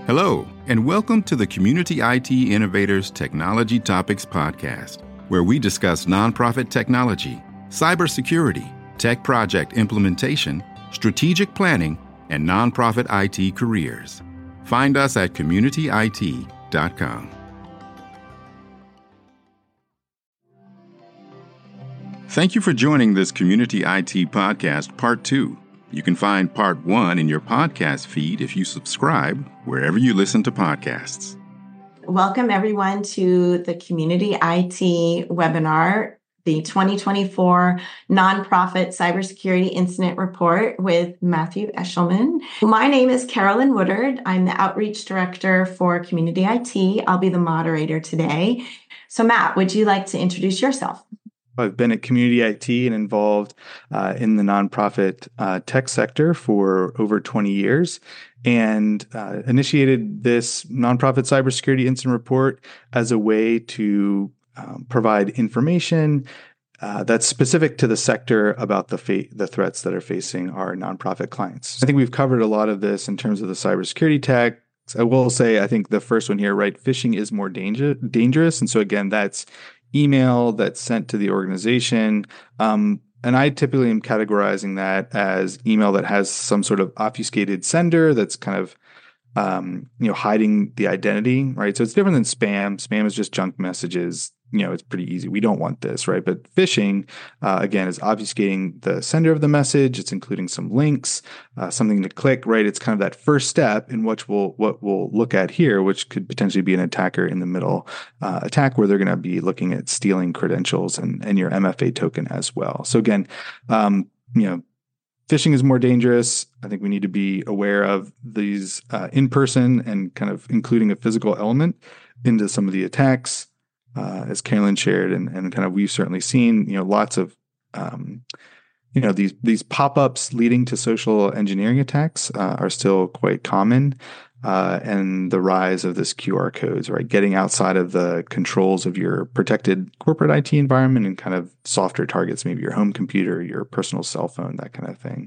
Hello, and welcome to the Community IT Innovators Technology Topics Podcast, where we discuss nonprofit technology, cybersecurity, tech project implementation, strategic planning, and nonprofit IT careers. Find us at communityit.com. Thank you for joining this Community IT Podcast Part 2. You can find Part 1 in your podcast feed if you subscribe wherever you listen to podcasts. Welcome, everyone, to the Community IT webinar, the 2024 Nonprofit Cybersecurity Incident Report with Matthew Eshelman. My name is Carolyn Woodard. I'm the Outreach Director for Community IT. I'll be the moderator today. So, Matt, would you like to introduce yourself? I've been at Community IT and involved in the nonprofit tech sector for over 20 years and initiated this nonprofit cybersecurity incident report as a way to provide information that's specific to the sector about the threats that are facing our nonprofit clients. I think we've covered a lot of this in terms of the cybersecurity tech. I will say, I think the first one here, right? Phishing is more dangerous. And so again, that's email that's sent to the organization. And I typically am categorizing that as email that has some sort of obfuscated sender that's kind of, hiding the identity, right? So it's different than spam. Spam is just junk messages. It's pretty easy. We don't want this, right? But phishing, again, is obfuscating the sender of the message. It's including some links, something to click, right? It's kind of that first step in what we'll look at here, which could potentially be an attacker in the middle attack where they're going to be looking at stealing credentials and your MFA token as well. So again, phishing is more dangerous. I think we need to be aware of these in person and kind of including a physical element into some of the attacks. As Carolyn shared, and kind of we've certainly seen, lots of, these pop-ups leading to social engineering attacks are still quite common, and the rise of this QR codes, right, getting outside of the controls of your protected corporate IT environment and kind of softer targets, maybe your home computer, your personal cell phone, that kind of thing.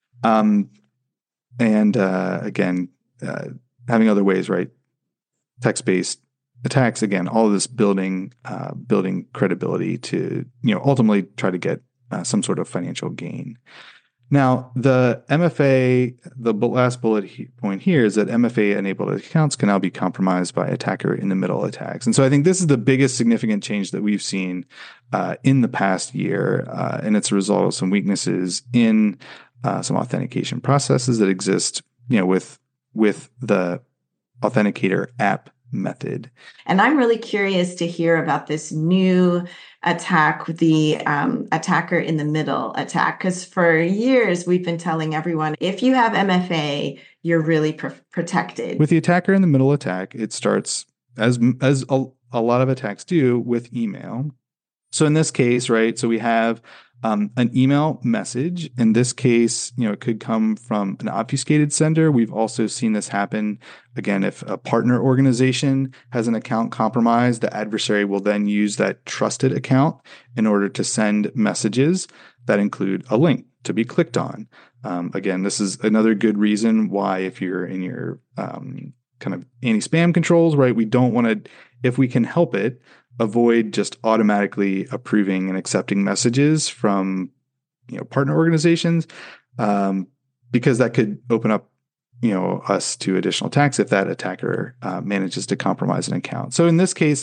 Again, having other ways, right, text-based attacks, again, all of this building credibility to, ultimately try to get some sort of financial gain. Now, the MFA, the last bullet point here is that MFA-enabled accounts can now be compromised by attacker-in-the-middle attacks. And so I think this is the biggest significant change that we've seen in the past year, and it's a result of some weaknesses in some authentication processes that exist, with the Authenticator app method. And I'm really curious to hear about this new attack, the attacker in the middle attack, because for years we've been telling everyone, if you have MFA, you're really protected. With the attacker in the middle attack, it starts, as a lot of attacks do, with email. So in this case, right, so we have an email message. In this case, it could come from an obfuscated sender. We've also seen this happen, again, if a partner organization has an account compromised, the adversary will then use that trusted account in order to send messages that include a link to be clicked on. Again, this is another good reason why, if you're in your kind of anti-spam controls, right, we don't want to, if we can help it, avoid just automatically approving and accepting messages from, partner organizations, because that could open up, us to additional attacks if that attacker manages to compromise an account. So in this case,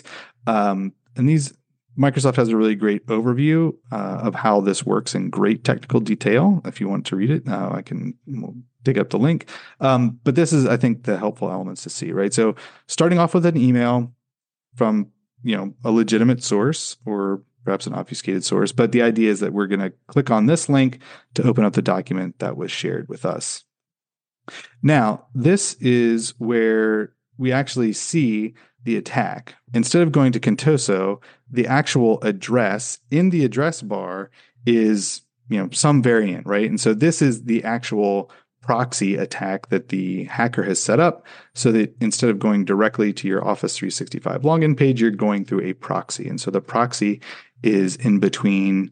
Microsoft has a really great overview of how this works in great technical detail. If you want to read it, we'll dig up the link. But this is, I think, the helpful elements to see, right? So starting off with an email from a legitimate source or perhaps an obfuscated source. But the idea is that we're going to click on this link to open up the document that was shared with us. Now, this is where we actually see the attack. Instead of going to Contoso, the actual address in the address bar is, some variant, right? And so this is the actual proxy attack that the hacker has set up, so that instead of going directly to your Office 365 login page, you're going through a proxy. And so the proxy is in between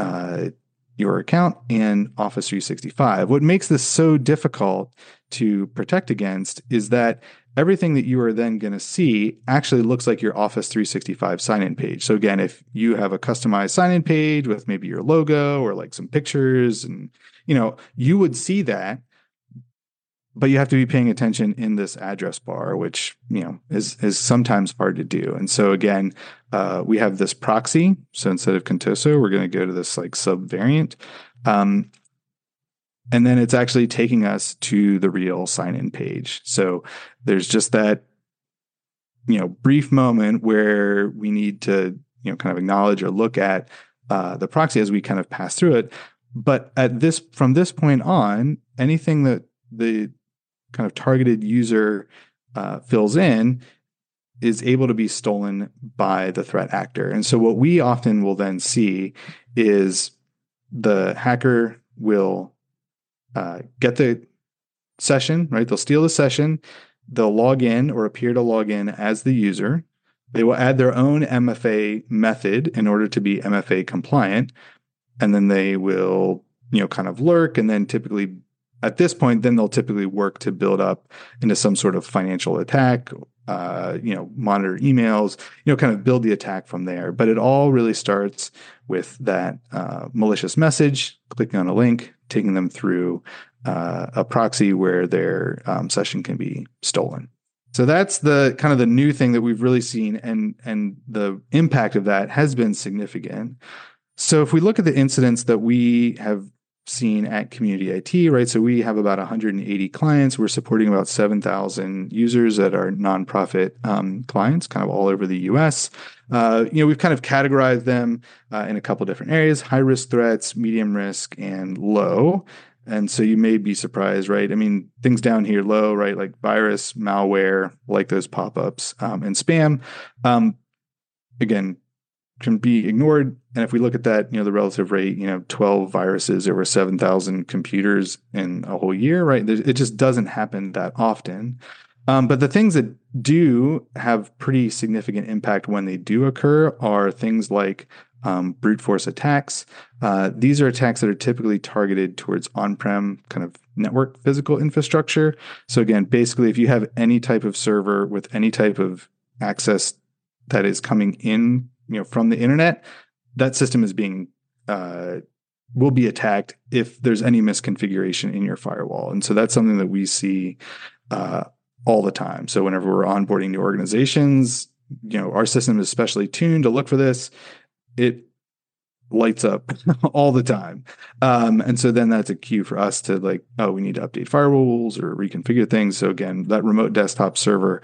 your account and Office 365. What makes this so difficult to protect against is that everything that you are then going to see actually looks like your Office 365 sign-in page. So again, if you have a customized sign-in page with maybe your logo or like some pictures, and you would see that, but you have to be paying attention in this address bar, which is sometimes hard to do. And so again, we have this proxy. So instead of Contoso, we're going to go to this like subvariant. And then it's actually taking us to the real sign-in page. So there's just that, brief moment where we need to, kind of acknowledge or look at the proxy as we kind of pass through it. But from this point on, anything that the kind of targeted user fills in is able to be stolen by the threat actor. And so what we often will then see is the hacker will get the session, right? They'll steal the session. They'll log in or appear to log in as the user. They will add their own MFA method in order to be MFA compliant. And then they will, kind of lurk. And then typically at this point, then they'll typically work to build up into some sort of financial attack, monitor emails, kind of build the attack from there. But it all really starts with that malicious message, clicking on a link, taking them through a proxy where their session can be stolen. So that's the kind of the new thing that we've really seen, and the impact of that has been significant. So if we look at the incidents that we have seen at Community IT, right? So we have about 180 clients. We're supporting about 7,000 users that are nonprofit clients, kind of all over the U.S. We've kind of categorized them in a couple different areas: high risk threats, medium risk, and low. And so you may be surprised, right? I mean, things down here low, right? Like virus, malware, like those pop-ups, and spam. Again, can be ignored. And if we look at that, the relative rate, 12 viruses over 7,000 computers in a whole year, right? It just doesn't happen that often. But the things that do have pretty significant impact when they do occur are things like brute force attacks. These are attacks that are typically targeted towards on-prem kind of network physical infrastructure. So again, basically, if you have any type of server with any type of access that is coming in, from the internet, that system is will be attacked if there's any misconfiguration in your firewall. And so that's something that we see all the time. So whenever we're onboarding new organizations, our system is specially tuned to look for this. It lights up all the time. And so then that's a cue for us to we need to update firewalls or reconfigure things. So again, that remote desktop server,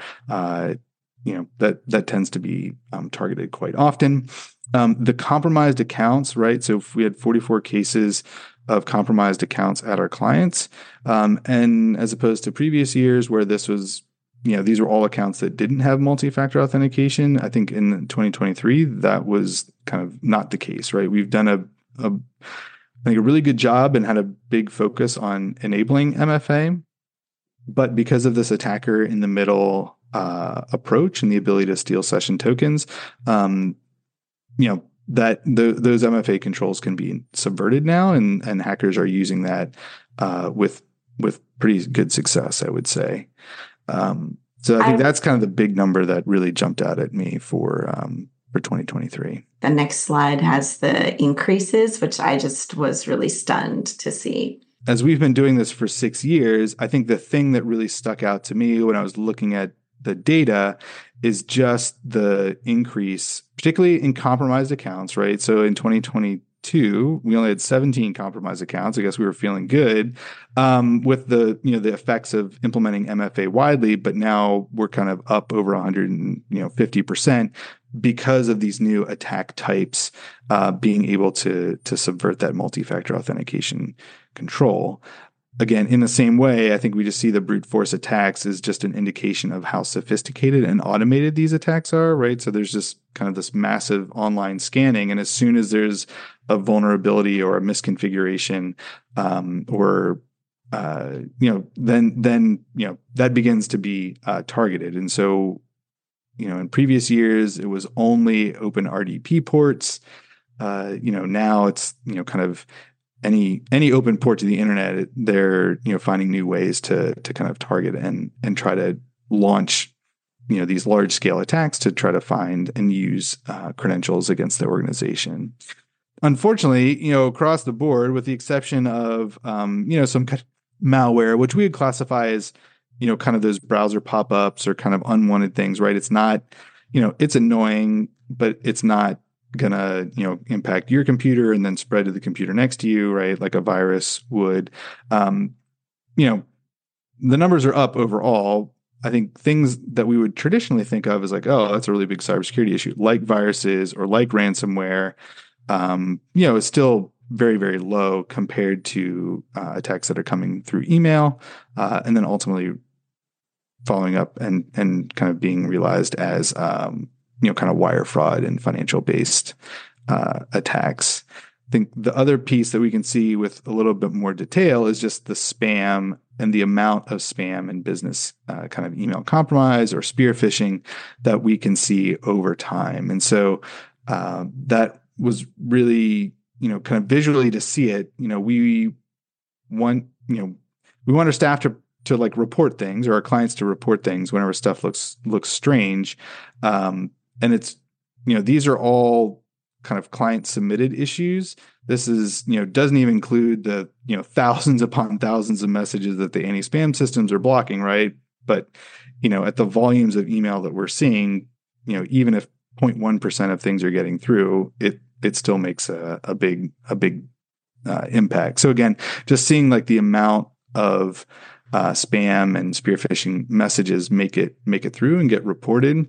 that tends to be targeted quite often. The compromised accounts, right? So if we had 44 cases of compromised accounts at our clients, and as opposed to previous years where this was, these were all accounts that didn't have multi-factor authentication. I think in 2023, that was kind of not the case, right? We've done I think a really good job and had a big focus on enabling MFA, but because of this attacker in the middle approach and the ability to steal session tokens, that those MFA controls can be subverted now, and hackers are using that with pretty good success, I would say. So I think that's kind of the big number that really jumped out at me for 2023. The next slide has the increases, which I just was really stunned to see. As we've been doing this for 6 years, I think the thing that really stuck out to me when I was looking at the data is just the increase, particularly in compromised accounts, right? So in 2022, we only had 17 compromised accounts. I guess we were feeling good with the effects of implementing MFA widely, but now we're kind of up over 150% because of these new attack types being able to subvert that multi-factor authentication control. Again, in the same way, I think we just see the brute force attacks as just an indication of how sophisticated and automated these attacks are, right? So there's just kind of this massive online scanning. And as soon as there's a vulnerability or a misconfiguration, then that begins to be targeted. And so, in previous years, it was only open RDP ports. Now it's, kind of any open port to the internet, they're finding new ways to kind of target and try to launch, these large scale attacks to try to find and use credentials against the organization. Unfortunately, across the board, with the exception of, some kind of malware, which we would classify as, kind of those browser pop-ups or kind of unwanted things, right? It's not, it's annoying, but it's not gonna, impact your computer and then spread to the computer next to you, right? Like a virus would. The numbers are up overall. I think things that we would traditionally think of as like, oh, that's a really big cybersecurity issue, like viruses or like ransomware, is still very, very low compared to attacks that are coming through email, and then ultimately following up and kind of being realized as, kind of wire fraud and financial based attacks. I think the other piece that we can see with a little bit more detail is just the spam and the amount of spam and business kind of email compromise or spear phishing that we can see over time. And so that was really, kind of visually to see it, we want our staff to like report things, or our clients to report things whenever stuff looks strange. And it's, these are all kind of client submitted issues. This is, doesn't even include the, thousands upon thousands of messages that the anti-spam systems are blocking, right? But, at the volumes of email that we're seeing, even if 0.1% of things are getting through, it still makes a big impact. So again, just seeing like the amount of spam and spear phishing messages make it through and get reported,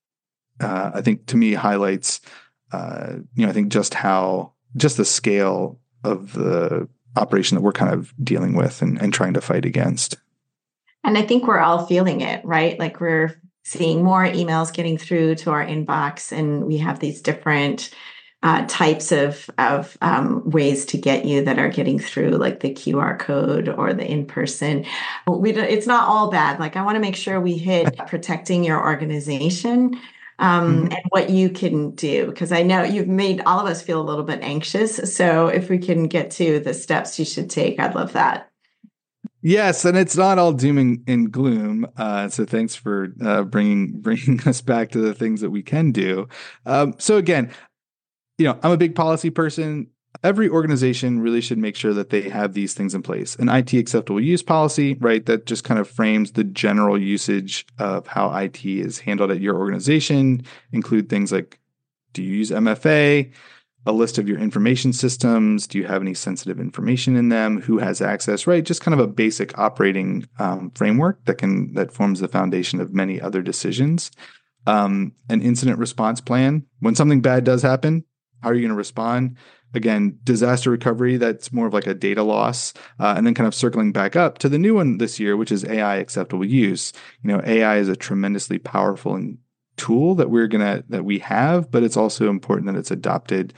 I think to me highlights, I think just the scale of the operation that we're kind of dealing with and trying to fight against. And I think we're all feeling it, right? Like we're seeing more emails getting through to our inbox, and we have these different types of ways to get you that are getting through, like the QR code or the in-person. It's not all bad. Like I want to make sure we hit protecting your organization and what you can do, because I know you've made all of us feel a little bit anxious. So if we can get to the steps you should take, I'd love that. Yes, and it's not all doom and gloom. So thanks for bringing us back to the things that we can do. So again, I'm a big policy person. Every organization really should make sure that they have these things in place. An IT acceptable use policy, right? That just kind of frames the general usage of how IT is handled at your organization. Include things like, do you use MFA? A list of your information systems. Do you have any sensitive information in them? Who has access, right? Just kind of a basic operating framework that forms the foundation of many other decisions. An incident response plan. When something bad does happen, how are you going to respond? Again, disaster recovery, that's more of like a data loss. And then kind of circling back up to the new one this year, which is AI acceptable use. AI is a tremendously powerful tool that we have, but it's also important that it's adopted,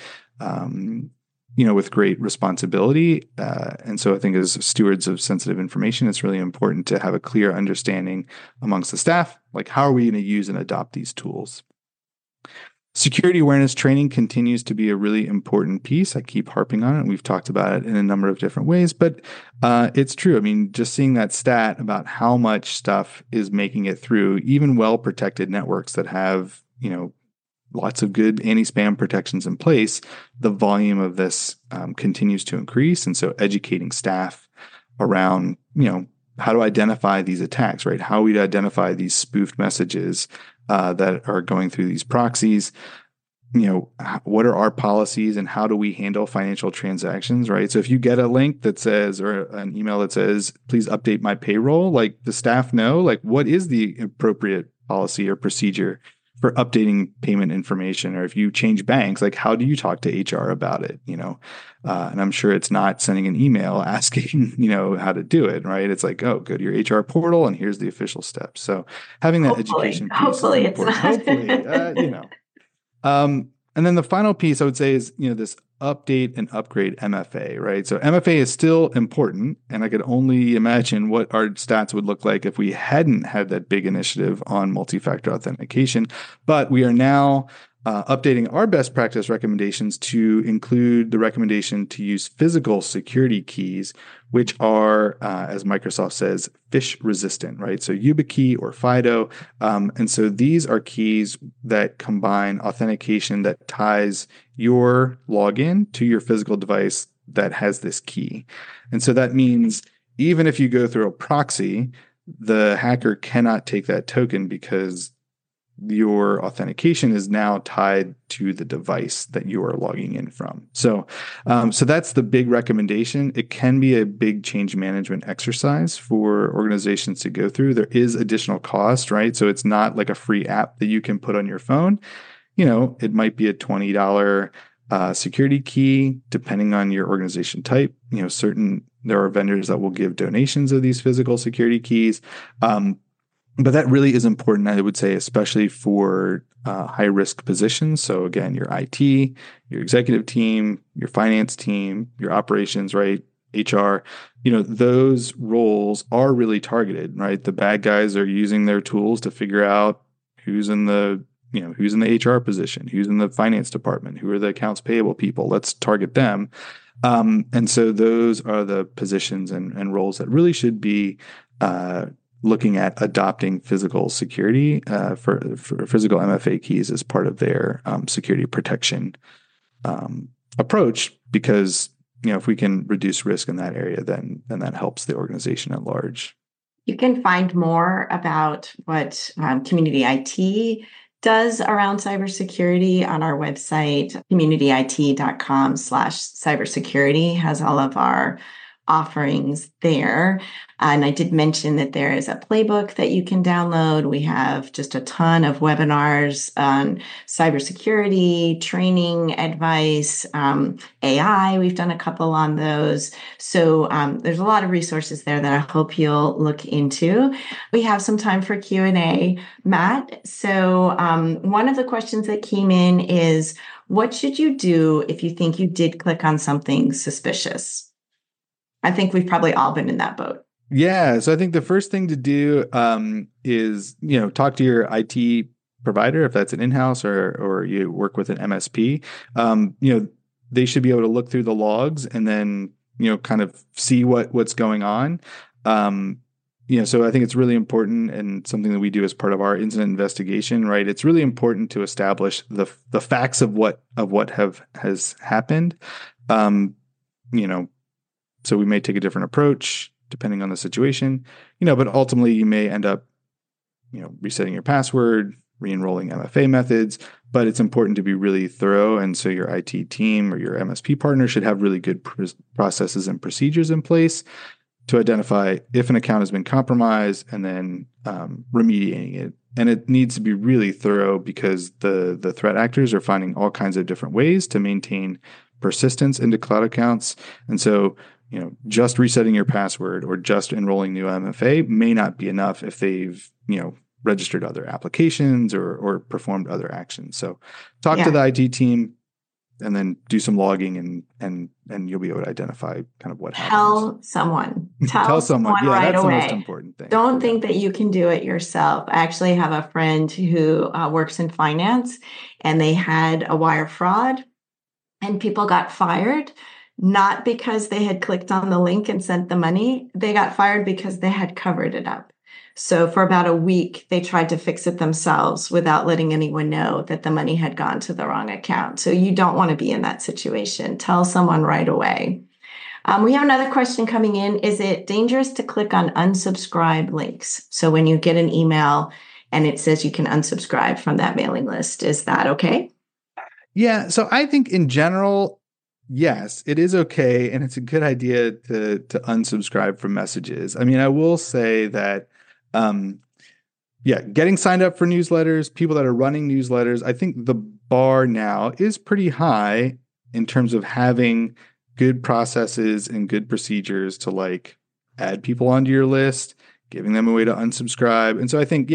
with great responsibility. And so I think as stewards of sensitive information, it's really important to have a clear understanding amongst the staff, like how are we going to use and adopt these tools? Security awareness training continues to be a really important piece. I keep harping on it. We've talked about it in a number of different ways, but it's true. I mean, just seeing that stat about how much stuff is making it through, even well-protected networks that have, lots of good anti-spam protections in place, the volume of this continues to increase. And so educating staff around, how to identify these attacks, right? How we identify these spoofed messages that are going through these proxies. What are our policies and how do we handle financial transactions, right? So if you get a link that says, or an email that says, please update my payroll, like the staff know, like what is the appropriate policy or procedure for updating payment information? Or if you change banks, like how do you talk to HR about it? And I'm sure it's not sending an email asking, how to do it, right? It's like, oh, go to your HR portal and here's the official steps. So having that education piece hopefully is important. Hopefully, and then the final piece I would say is, this update and upgrade MFA, right? So MFA is still important, and I could only imagine what our stats would look like if we hadn't had that big initiative on multi-factor authentication. But we are now updating our best practice recommendations to include the recommendation to use physical security keys, which are, as Microsoft says, phish resistant, right? So YubiKey or FIDO. And so these are keys that combine authentication that ties your login to your physical device that has this key. And so that means even if you go through a proxy, the hacker cannot take that token because your authentication is now tied to the device that you are logging in from. So that's the big recommendation. It can be a big change management exercise for organizations to go through. There is additional cost, right? So it's not like a free app that you can put on your phone. It might be a $20 security key, depending on your organization type. There are vendors that will give donations of these physical security keys. But that really is important, I would say, especially for high-risk positions. So again, your IT, your executive team, your finance team, your operations, right? HR, those roles are really targeted, right? The bad guys are using their tools to figure out who's in the HR position, who's in the finance department, who are the accounts payable people. Let's target them. And so those are the positions and roles that really should be looking at adopting physical security for physical MFA keys as part of their security protection approach, because if we can reduce risk in that area, then that helps the organization at large. You can find more about what Community IT does around cybersecurity on our website. communityit.com/cybersecurity has all of our offerings there. And I did mention that there is a playbook that you can download. We have just a ton of webinars on cybersecurity, training advice, AI. We've done a couple on those. So there's a lot of resources there that I hope you'll look into. We have some time for Q&A, Matt. So one of the questions that came in is, what should you do if you think you did click on something suspicious? I think we've probably all been in that boat. Yeah. So I think the first thing to do is, talk to your IT provider, if that's an in-house or you work with an MSP. They should be able to look through the logs and then, kind of see what's going on. So I think it's really important, and something that we do as part of our incident investigation, right? It's really important to establish the facts of what has happened. So we may take a different approach depending on the situation, but ultimately you may end up, resetting your password, re-enrolling MFA methods, but it's important to be really thorough. And so your IT team or your MSP partner should have really good processes and procedures in place to identify if an account has been compromised and then remediating it. And it needs to be really thorough because the threat actors are finding all kinds of different ways to maintain persistence into cloud accounts. And so, just resetting your password or just enrolling new MFA may not be enough if they've, registered other applications or performed other actions. So talk to the IT team and then do some logging and you'll be able to identify kind of what happens. Tell someone. Tell someone. Yeah, right that's away. The most important thing. Don't think that you can do it yourself. I actually have a friend who works in finance, and they had a wire fraud, and people got fired. Not because they had clicked on the link and sent the money. They got fired because they had covered it up. So for about a week, they tried to fix it themselves without letting anyone know that the money had gone to the wrong account. So you don't want to be in that situation. Tell someone right away. We have another question coming in. Is it dangerous to click on unsubscribe links? So when you get an email and it says you can unsubscribe from that mailing list, is that okay? Yeah. So I think in general, yes, it is okay. And it's a good idea to unsubscribe from messages. I mean, I will say that, getting signed up for newsletters, people that are running newsletters, I think the bar now is pretty high in terms of having good processes and good procedures to add people onto your list, giving them a way to unsubscribe. And so I think,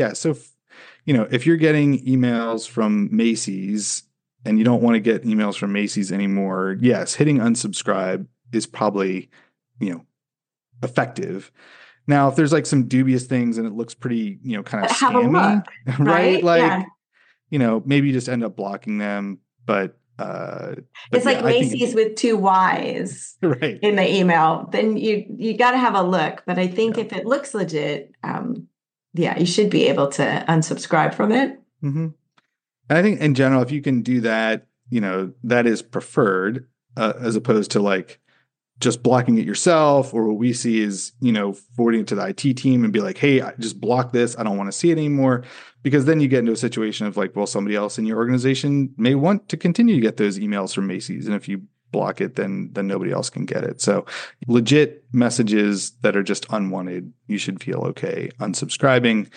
if you're getting emails from Macy's and you don't want to get emails from Macy's anymore, yes, hitting unsubscribe is probably, effective. Now, if there's some dubious things and it looks pretty, kind of scammy, right? maybe you just end up blocking them. But it's like Macy's with 2 Y's right in the email. Then you got to have a look. But I think if it looks legit, you should be able to unsubscribe from it. Mm-hmm. And I think in general, if you can do that, that is preferred as opposed to like just blocking it yourself, or what we see is, forwarding it to the IT team and be like, hey, I just block this. I don't want to see it anymore. Because then you get into a situation of like, well, somebody else in your organization may want to continue to get those emails from Macy's. And if you block it, then nobody else can get it. So legit messages that are just unwanted, you should feel okay unsubscribing.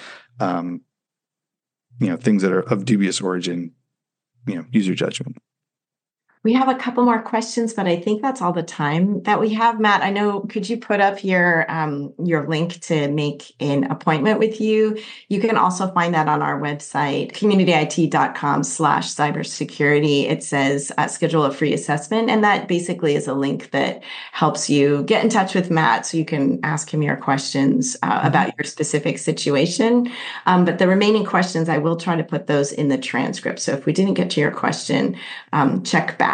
Things that are of dubious origin, use your judgment. We have a couple more questions, but I think that's all the time that we have. Matt, I know, could you put up your link to make an appointment with you? You can also find that on our website, communityit.com/cybersecurity. It says schedule a free assessment. And that basically is a link that helps you get in touch with Matt so you can ask him your questions about your specific situation. But the remaining questions, I will try to put those in the transcript. So if we didn't get to your question, check back.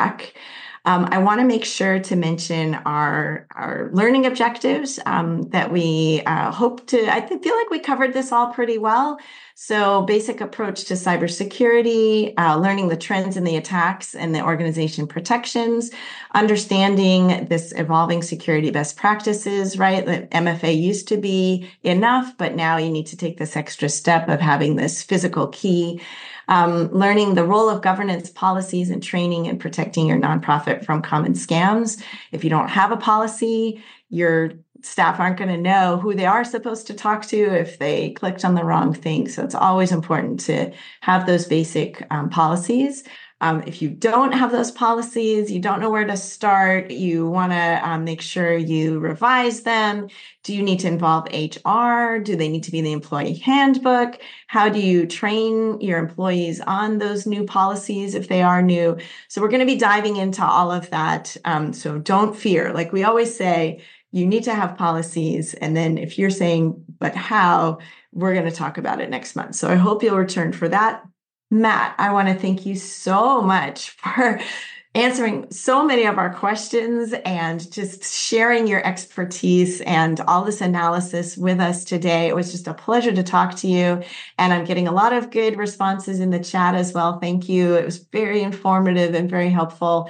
I want to make sure to mention our learning objectives that we hope to. I feel like we covered this all pretty well. So basic approach to cybersecurity, learning the trends and the attacks and the organization protections, understanding this evolving security best practices, right? The MFA used to be enough, but now you need to take this extra step of having this physical key. Learning the role of governance policies and training and protecting your nonprofit from common scams. If you don't have a policy, your staff aren't going to know who they are supposed to talk to if they clicked on the wrong thing. So it's always important to have those basic policies. If you don't have those policies, you don't know where to start, you want to make sure you revise them. Do you need to involve HR? Do they need to be in the employee handbook? How do you train your employees on those new policies if they are new? So we're going to be diving into all of that. So don't fear. Like we always say, you need to have policies. And then if you're saying, but how, we're going to talk about it next month. So I hope you'll return for that. Matt, I want to thank you so much for answering so many of our questions and just sharing your expertise and all this analysis with us today. It was just a pleasure to talk to you. And I'm getting a lot of good responses in the chat as well. Thank you. It was very informative and very helpful.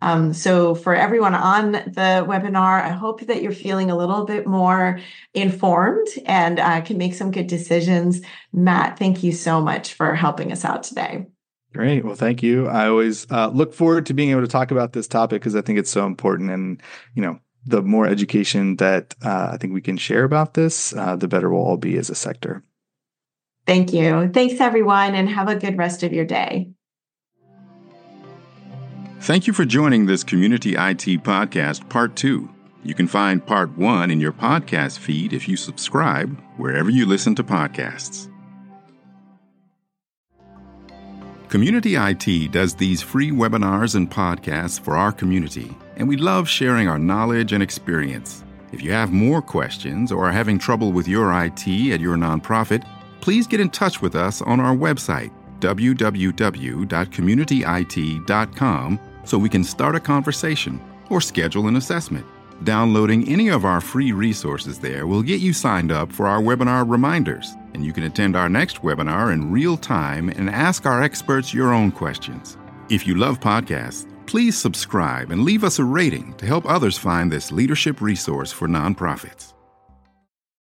So for everyone on the webinar, I hope that you're feeling a little bit more informed and can make some good decisions. Matt, thank you so much for helping us out today. Great. Well, thank you. I always look forward to being able to talk about this topic because I think it's so important. And, the more education that I think we can share about this, the better we'll all be as a sector. Thank you. Thanks, everyone, and have a good rest of your day. Thank you for joining this Community IT Podcast Part 2. You can find Part 1 in your podcast feed if you subscribe wherever you listen to podcasts. Community IT does these free webinars and podcasts for our community, and we love sharing our knowledge and experience. If you have more questions or are having trouble with your IT at your nonprofit, please get in touch with us on our website, www.communityit.com, so we can start a conversation or schedule an assessment. Downloading any of our free resources there will get you signed up for our webinar reminders, and you can attend our next webinar in real time and ask our experts your own questions. If you love podcasts, please subscribe and leave us a rating to help others find this leadership resource for nonprofits.